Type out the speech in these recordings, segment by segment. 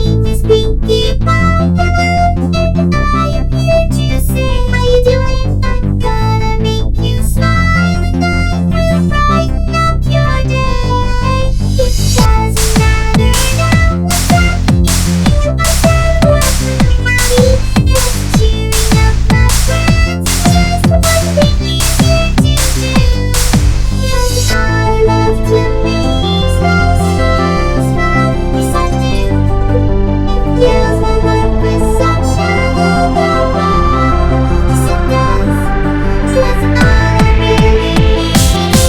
just thinking about the world. I'm here to say how you doing. I'm gonna make you smile and I'm gonna brighten up your day. It doesn't matter now what's happening. I said what's really just cheering up my friends. Just one thing we're here to do. Yes, our love to me is that smile beside you. Yes, my life is sunshine all around. Yes, it does. So that's all I really need.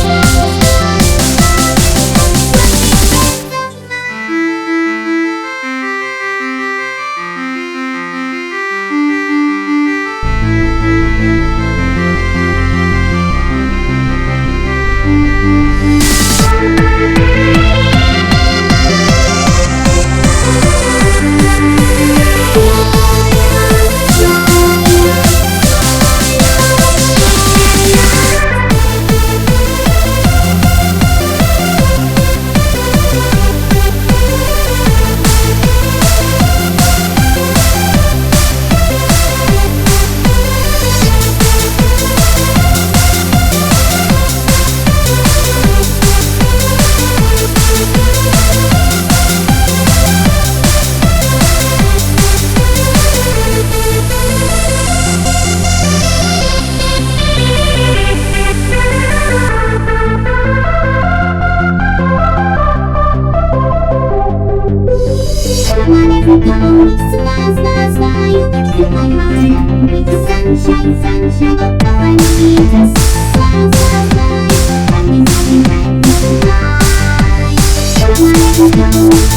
Sunshine, sunshine, all I need is smile, smile, smile. I'm in heaven, I'm in light. I wanna go.